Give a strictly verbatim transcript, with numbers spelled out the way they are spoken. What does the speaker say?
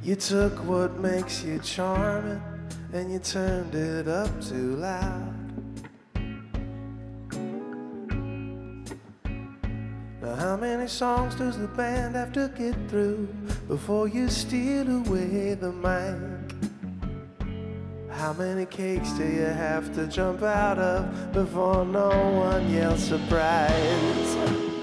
You took what makes you charming and you turned it up too loud. Now how many songs does the band have to get through before you steal away the mic? How many cakes do you have to jump out of before no one yells surprise?